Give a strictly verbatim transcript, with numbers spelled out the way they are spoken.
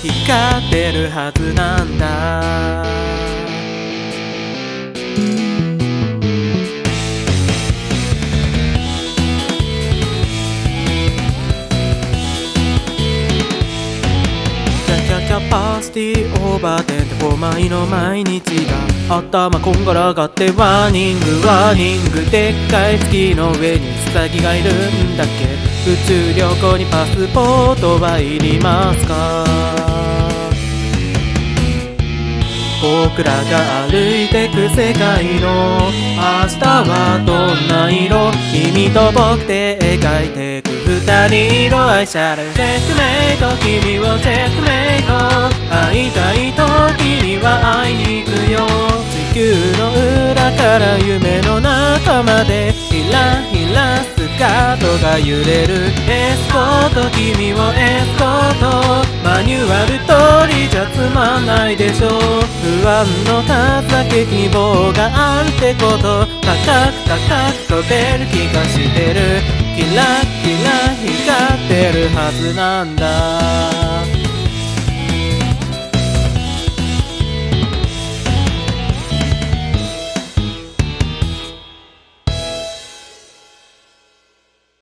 光ってるはずなんだ。キャパシティオーバーてんてごまいの毎日が頭こんがらがってワーニングワーニングでっかい月の上にウサギがいるんだっけ。宇宙旅行にパスポートはいりますか。僕らが歩いてく世界の明日はどんな色。君と僕で描いてく二人色愛しゃるチェックメイト。君をチェックメイト。会いたい時には会いに行くよ。地球の裏から夢の中までひらひらスカートが揺れる。エスコート君をエスコート。マニュアル通りじゃつまんないでしょ。不安の数だけ希望があるってこと。高く高く飛べる気がしてる。キラキラ光ってるはずなんだ。